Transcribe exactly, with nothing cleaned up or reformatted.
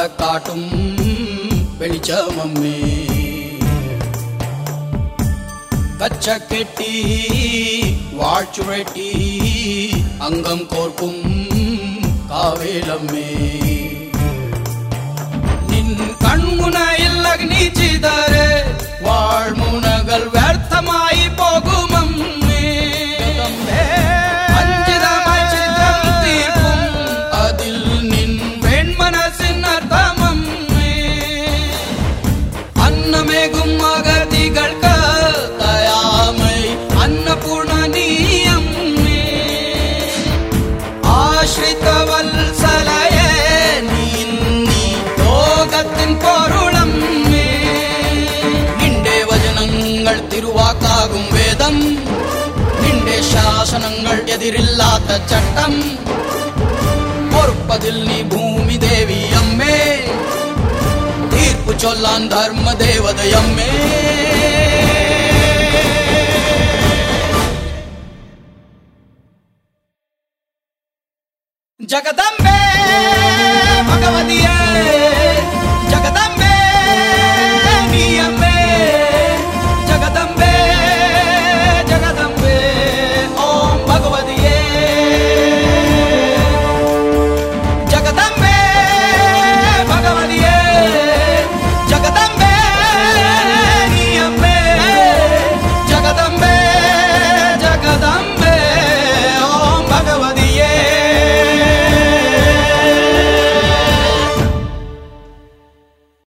കാട്ടും വെളിച്ചമമ്മേ കച്ചക്കെട്ടി വാഴ്ചുഴറ്റി അംഗം കോർക്കും കാവേലമ്മേ നിൻ കൺമുനയിൽ അഗ്നി ചിതരെ വാൾമുനകൾ വ്യർത്ഥമായി പോകുമമ്മേ അഞ്ചിതമായി ചിത്രം തീർക്കും അതിൽ നിൻ വെൺമനസ്സിൻ അർത്ഥമമ്മേ അന്നമേകും അഗതികൾക്ക് ദയാമൈ അന്നപൂർണ നീയമ്മേ ആശ്രിതവത്സലയേ നീ ലോകത്തിൻ പൊരുളമ്മേ നിന്റെ വചനങ്ങൾ തിരുവാക്കാകും വേദം നിന്റെ ശാസനങ്ങൾ എതിരില്ലാത്ത ചട്ടം പൊറുപ്പതിൽ നീ ഭൂമി ദേവിയമ്മേ തീർപ്പു ചൊല്ലാൻ ധർമ്മദേവതയമ്മേ ജഗദംബേ